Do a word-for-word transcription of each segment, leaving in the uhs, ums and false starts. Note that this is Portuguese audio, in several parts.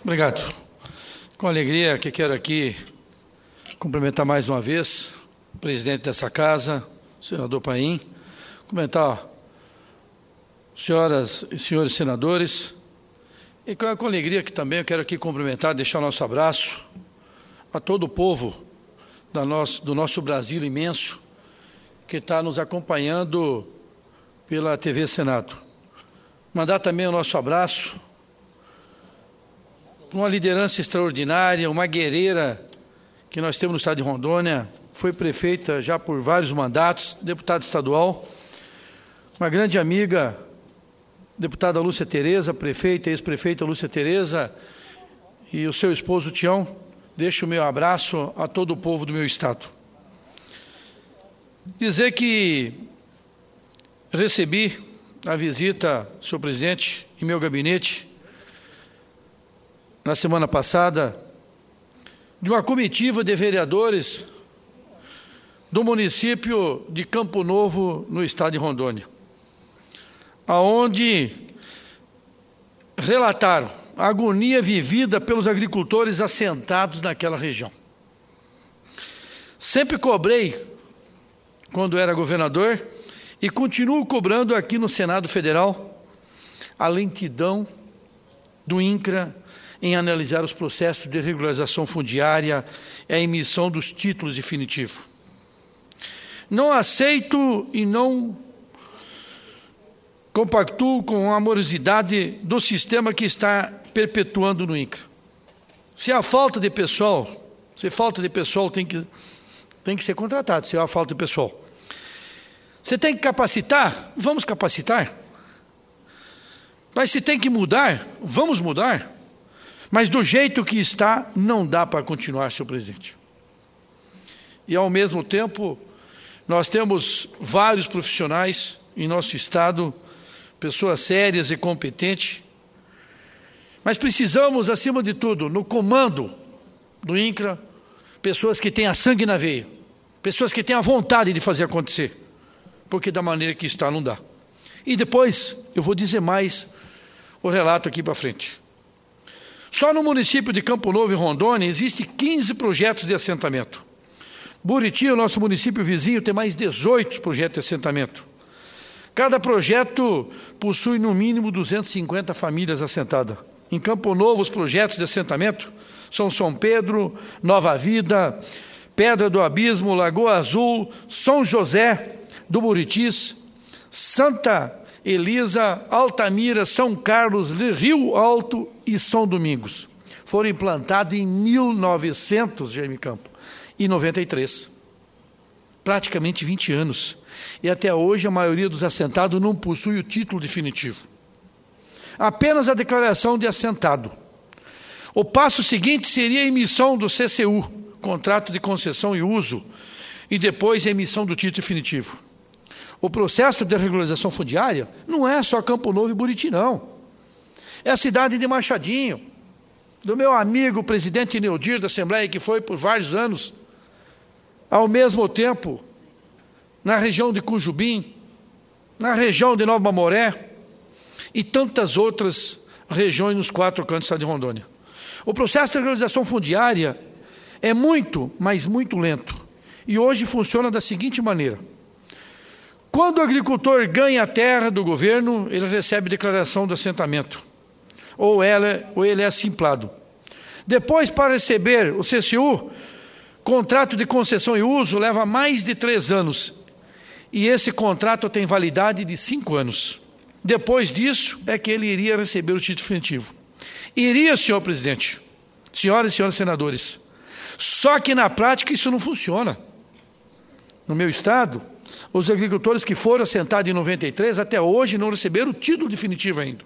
Obrigado. Com alegria que quero aqui cumprimentar mais uma vez o presidente dessa casa, o senador Paim, cumprimentar senhoras e senhores senadores, e com alegria que também eu quero aqui cumprimentar, deixar o nosso abraço a todo o povo da nosso, do nosso Brasil imenso, que está nos acompanhando pela T V Senado. Mandar também o nosso abraço para uma liderança extraordinária, uma guerreira que nós temos no estado de Rondônia, foi prefeita já por vários mandatos, deputada estadual, uma grande amiga, deputada Lúcia Tereza, prefeita, ex-prefeita Lúcia Tereza, e o seu esposo Tião. Deixo o meu abraço a todo o povo do meu estado. Dizer que recebi a visita, senhor presidente, em meu gabinete, na semana passada, de uma comitiva de vereadores do município de Campo Novo, no estado de Rondônia, aonde relataram a agonia vivida pelos agricultores assentados naquela região. Sempre cobrei, quando era governador, e continuo cobrando aqui no Senado Federal, a lentidão do INCRA em analisar os processos de regularização fundiária e a emissão dos títulos definitivos. Não aceito e não compactuo com a morosidade do sistema que está perpetuando no INCRA. Se há falta de pessoal, se falta de pessoal tem que, tem que ser contratado, se há falta de pessoal. Você tem que capacitar? Vamos capacitar. Mas se tem que mudar, vamos mudar. Mas do jeito que está, não dá para continuar, senhor presidente. E ao mesmo tempo, nós temos vários profissionais em nosso estado, pessoas sérias e competentes, mas precisamos, acima de tudo, no comando do INCRA, pessoas que tenham sangue na veia, pessoas que tenham a vontade de fazer acontecer, porque da maneira que está não dá. E depois eu vou dizer mais o relato aqui para frente. Só no município de Campo Novo e Rondônia existem quinze projetos de assentamento. Buriti, o nosso município vizinho, tem mais dezoito projetos de assentamento. Cada projeto possui no mínimo duzentas e cinquenta famílias assentadas. Em Campo Novo, os projetos de assentamento são São Pedro, Nova Vida, Pedra do Abismo, Lagoa Azul, São José do Buritis, Santa Elisa, Altamira, São Carlos, Rio Alto e São Domingos. Foram implantados em mil e novecentos, Jaime Campo, e noventa e três. Praticamente vinte anos. E até hoje a maioria dos assentados não possui o título definitivo. Apenas a declaração de assentado. O passo seguinte seria a emissão do C C U, Contrato de Concessão e Uso, e depois a emissão do título definitivo. O processo de regularização fundiária não é só Campo Novo e Buriti, não. É a cidade de Machadinho, do meu amigo presidente Neudir da Assembleia, que foi por vários anos, ao mesmo tempo, na região de Cujubim, na região de Nova Mamoré e tantas outras regiões nos quatro cantos do estado de Rondônia. O processo de regularização fundiária é muito, mas muito lento. E hoje funciona da seguinte maneira. Quando o agricultor ganha a terra do governo, ele recebe declaração de assentamento, ou, ela, ou ele é assimplado. Depois, para receber o C C U, contrato de concessão e uso, leva mais de três anos. E esse contrato tem validade de cinco anos. Depois disso, é que ele iria receber o título definitivo. Iria, senhor presidente, senhoras e senhores senadores. Só que na prática isso não funciona. No meu estado, os agricultores que foram assentados em noventa e três, até hoje não receberam o título definitivo ainda.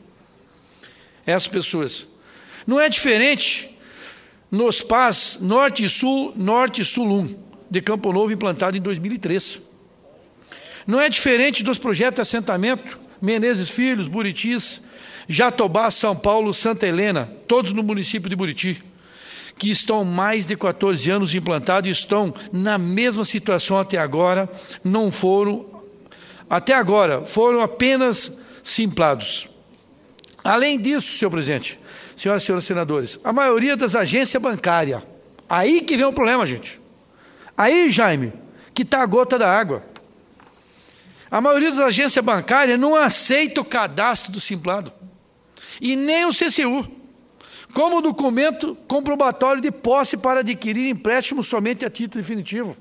Essas pessoas. Não é diferente nos P A S Norte e Sul, Norte e Sul um, de Campo Novo, implantado em dois mil e três. Não é diferente dos projetos de assentamento, Menezes Filhos, Buritis, Jatobá, São Paulo, Santa Helena, todos no município de Buriti, que estão mais de quatorze anos implantados e estão na mesma situação até agora, não foram, até agora, foram apenas simplados. Além disso, senhor presidente, senhoras e senhores senadores, a maioria das agências bancárias, aí que vem o problema, gente. Aí, Jaime, que está a gota da água. A maioria das agências bancárias não aceita o cadastro do Simplado, e nem o C C U, como documento comprobatório de posse para adquirir empréstimo somente a título definitivo.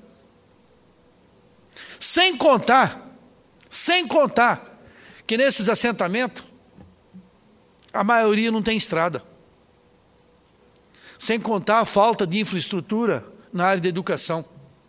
Sem contar, sem contar, que nesses assentamentos, a maioria não tem estrada. Sem contar a falta de infraestrutura na área da educação.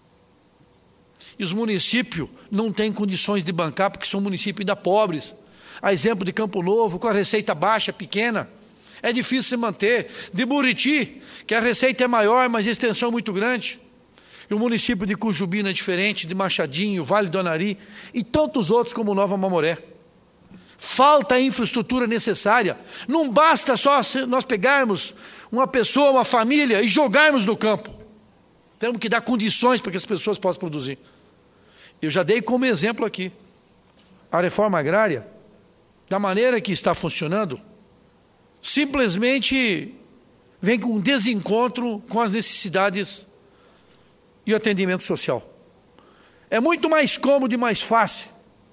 E os municípios não têm condições de bancar, porque são municípios ainda pobres. A exemplo de Campo Novo, com a receita baixa, pequena, é difícil se manter. De Buriti, que a receita é maior, mas a extensão é muito grande. E o município de Cujubina é diferente, de Machadinho, Vale do Anari, e tantos outros como Nova Mamoré. Falta a infraestrutura necessária. Não basta só nós pegarmos uma pessoa, uma família e jogarmos no campo. Temos que dar condições para que as pessoas possam produzir. Eu já dei como exemplo aqui. A reforma agrária, da maneira que está funcionando, simplesmente vem com um desencontro com as necessidades e o atendimento social. É muito mais cômodo e mais fácil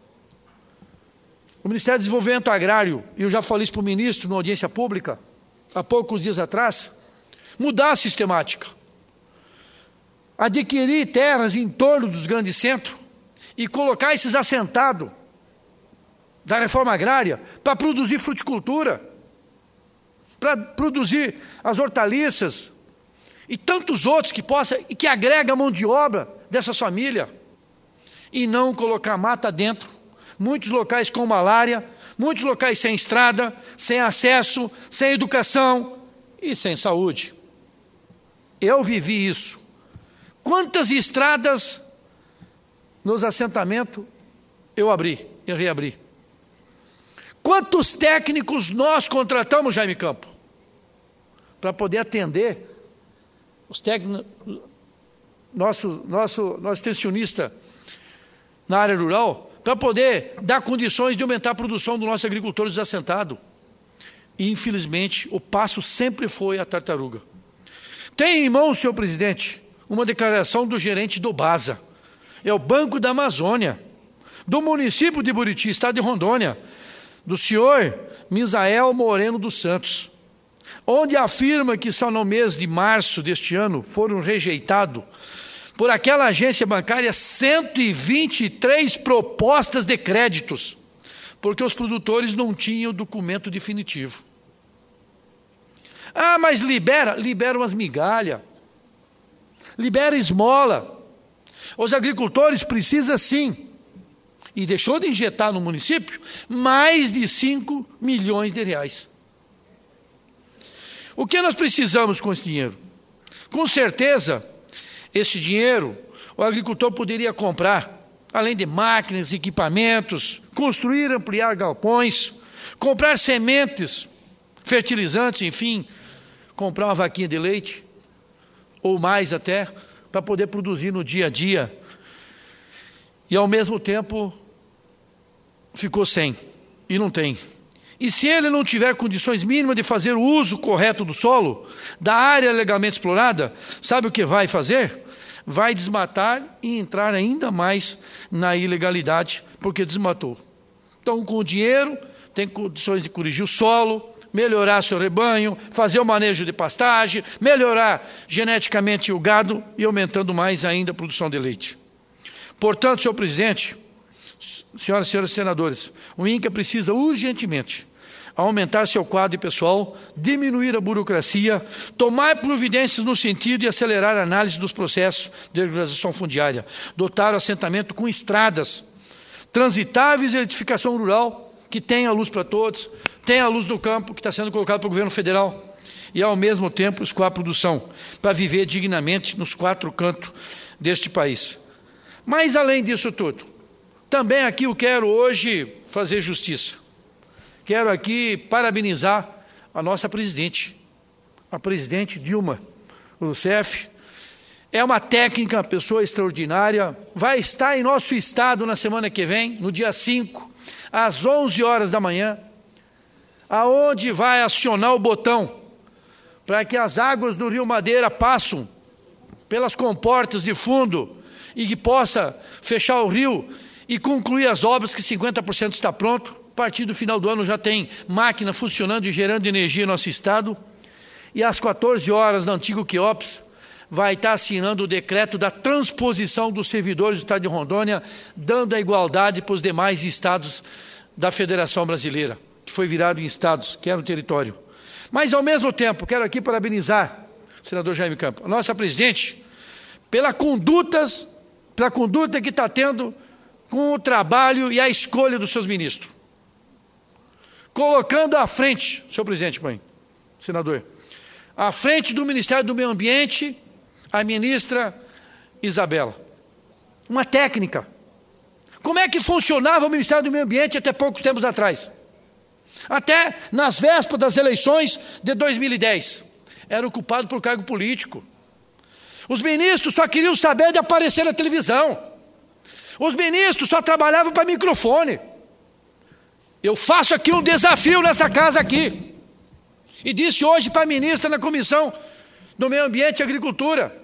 o Ministério do Desenvolvimento Agrário, e eu já falei isso para o ministro na audiência pública, há poucos dias atrás, mudar a sistemática. Adquirir terras em torno dos grandes centros e colocar esses assentados da reforma agrária para produzir fruticultura, para produzir as hortaliças e tantos outros que possa e que agrega a mão de obra dessas famílias, e não colocar mata dentro. Muitos locais com malária, muitos locais sem estrada, sem acesso, sem educação e sem saúde. Eu vivi isso. Quantas estradas nos assentamentos eu abri, eu reabri? Quantos técnicos nós contratamos, Jaime Campo, para poder atender os técnicos, nosso, nosso, nosso extensionista na área rural, para poder dar condições de aumentar a produção dos nossos agricultores desassentados. E, infelizmente, o passo sempre foi a tartaruga. Tem em mão, senhor presidente, uma declaração do gerente do BASA, é o Banco da Amazônia, do município de Buriti, estado de Rondônia, do senhor Misael Moreno dos Santos, onde afirma que só no mês de março deste ano foram rejeitados por aquela agência bancária cento e vinte e três propostas de créditos, porque os produtores não tinham documento definitivo. Ah, mas libera, libera umas migalhas, libera esmola. Os agricultores precisam sim, e deixou de injetar no município mais de cinco milhões de reais. O que nós precisamos com esse dinheiro? Com certeza, esse dinheiro o agricultor poderia comprar, além de máquinas, equipamentos, construir, ampliar galpões, comprar sementes, fertilizantes, enfim, comprar uma vaquinha de leite, ou mais até, para poder produzir no dia a dia. E ao mesmo tempo, ficou sem, e não tem. E se ele não tiver condições mínimas de fazer o uso correto do solo, da área legalmente explorada, sabe o que vai fazer? Vai desmatar e entrar ainda mais na ilegalidade, porque desmatou. Então, com o dinheiro, tem condições de corrigir o solo, melhorar seu rebanho, fazer o manejo de pastagem, melhorar geneticamente o gado e aumentando mais ainda a produção de leite. Portanto, senhor presidente, senhoras e senhores senadores, o INCRA precisa urgentemente aumentar seu quadro pessoal, diminuir a burocracia, tomar providências no sentido de acelerar a análise dos processos de regularização fundiária, dotar o assentamento com estradas transitáveis e eletrificação rural, que tenha luz para todos, tenha a luz do campo, que está sendo colocado pelo governo federal, e ao mesmo tempo escoar a produção, para viver dignamente nos quatro cantos deste país. Mas além disso tudo, também aqui eu quero hoje fazer justiça. Quero aqui parabenizar a nossa presidente, a presidente Dilma Rousseff. É uma técnica, uma pessoa extraordinária. Vai estar em nosso estado na semana que vem, no dia cinco, às onze horas da manhã, aonde vai acionar o botão para que as águas do Rio Madeira passem pelas comportas de fundo e que possa fechar o rio e concluir as obras, que cinquenta por cento está pronto. A partir do final do ano já tem máquina funcionando e gerando energia no nosso estado. E às quatorze horas, no antigo Quiops, vai estar assinando o decreto da transposição dos servidores do estado de Rondônia, dando a igualdade para os demais estados da Federação Brasileira, que foi virado em estados, que era o território. Mas, ao mesmo tempo, quero aqui parabenizar o senador Jaime Campos, a nossa presidente, pela condutas, pela conduta que está tendo com o trabalho e a escolha dos seus ministros. Colocando à frente, senhor presidente, mãe, senador, à frente do Ministério do Meio Ambiente, a ministra Isabela. Uma técnica. Como é que funcionava o Ministério do Meio Ambiente até poucos tempos atrás? Até nas vésperas das eleições de dois mil e dez. Era ocupado por cargo político. Os ministros só queriam saber de aparecer na televisão. Os ministros só trabalhavam para microfone. Eu faço aqui um desafio nessa casa aqui. E disse hoje para a ministra na Comissão do Meio Ambiente e Agricultura: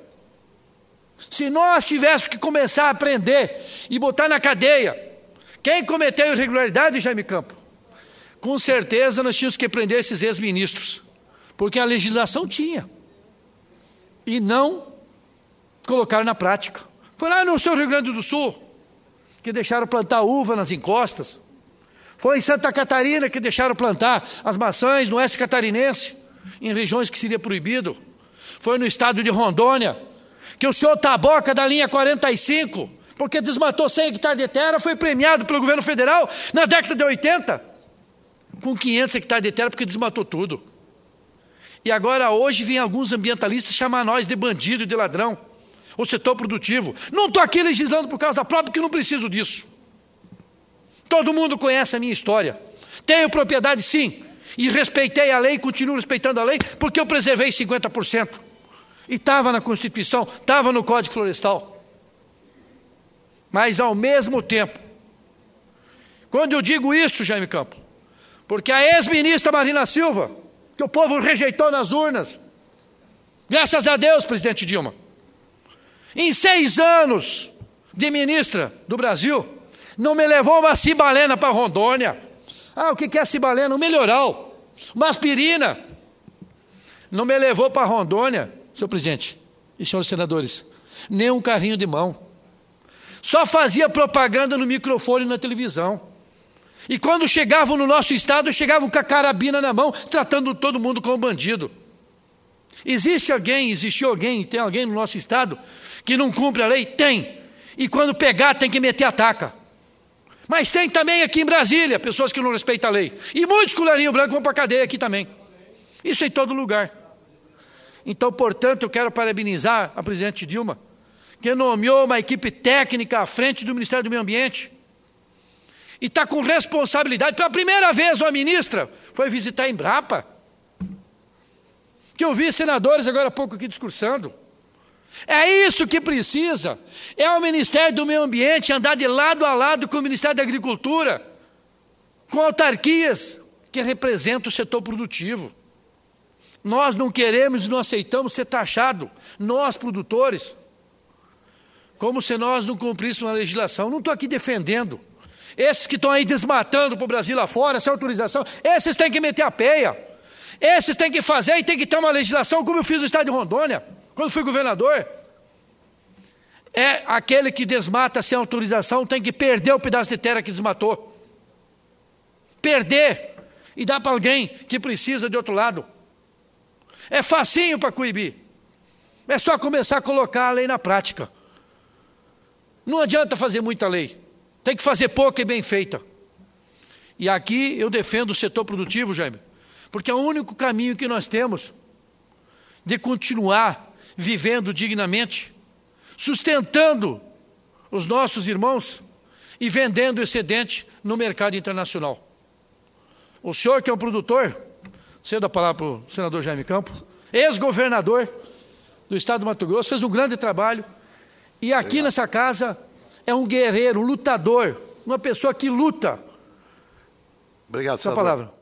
se nós tivéssemos que começar a aprender e botar na cadeia quem cometeu irregularidade, Jaime Campos, com certeza nós tínhamos que prender esses ex-ministros, porque a legislação tinha, e não colocaram na prática. Foi lá no seu Rio Grande do Sul, que deixaram plantar uva nas encostas. Foi em Santa Catarina que deixaram plantar as maçãs no oeste catarinense, em regiões que seria proibido. Foi no estado de Rondônia, que o senhor Taboca da linha quarenta e cinco, porque desmatou cem hectares de terra, foi premiado pelo governo federal na década de oitenta, com quinhentos hectares de terra, porque desmatou tudo. E agora hoje vem alguns ambientalistas chamar nós de bandido e de ladrão, o setor produtivo. Não estou aqui legislando por causa própria, porque não preciso disso. Todo mundo conhece a minha história. Tenho propriedade, sim, e respeitei a lei, continuo respeitando a lei, porque eu preservei cinquenta por cento. E estava na Constituição, estava no Código Florestal. Mas, ao mesmo tempo, quando eu digo isso, Jaime Campos, porque a ex-ministra Marina Silva, que o povo rejeitou nas urnas, graças a Deus, presidente Dilma, em seis anos de ministra do Brasil, não me levou uma cibalena para Rondônia. Ah, o que é a cibalena? Um melhoral, uma aspirina. Não me levou para Rondônia, senhor presidente e senhores senadores, nem um carrinho de mão. Só fazia propaganda no microfone e na televisão. E quando chegavam no nosso estado, chegavam com a carabina na mão, tratando todo mundo como bandido. Existe alguém, existiu alguém, tem alguém no nosso estado que não cumpre a lei? Tem. E quando pegar, tem que meter a taca. Mas tem também aqui em Brasília pessoas que não respeitam a lei. E muitos colarinho branco vão para a cadeia aqui também. Isso em todo lugar. Então, portanto, eu quero parabenizar a presidente Dilma, que nomeou uma equipe técnica à frente do Ministério do Meio Ambiente. E está com responsabilidade. Pela primeira vez, uma ministra foi visitar a Embrapa, que eu vi senadores agora há pouco aqui discursando. É isso que precisa. É o Ministério do Meio Ambiente andar de lado a lado com o Ministério da Agricultura, com autarquias que representam o setor produtivo. Nós não queremos e não aceitamos ser taxados, nós produtores, como se nós não cumpríssemos a legislação. Não estou aqui defendendo. Esses que estão aí desmatando para o Brasil lá fora, sem autorização, esses têm que meter a peia. Esses têm que fazer e tem que ter uma legislação, como eu fiz no estado de Rondônia, quando fui governador. É aquele que desmata sem autorização, tem que perder o pedaço de terra que desmatou. Perder e dar para alguém que precisa de outro lado. É facinho para coibir. É só começar a colocar a lei na prática. Não adianta fazer muita lei. Tem que fazer pouca e bem feita. E aqui eu defendo o setor produtivo, Jaime, porque é o único caminho que nós temos de continuar vivendo dignamente, sustentando os nossos irmãos e vendendo excedente no mercado internacional. O senhor que é um produtor, cedo a palavra para o senador Jaime Campos, ex-governador do estado do Mato Grosso, fez um grande trabalho. E aqui Obrigado. Nessa casa é um guerreiro, um lutador, uma pessoa que luta. Obrigado, Sua palavra.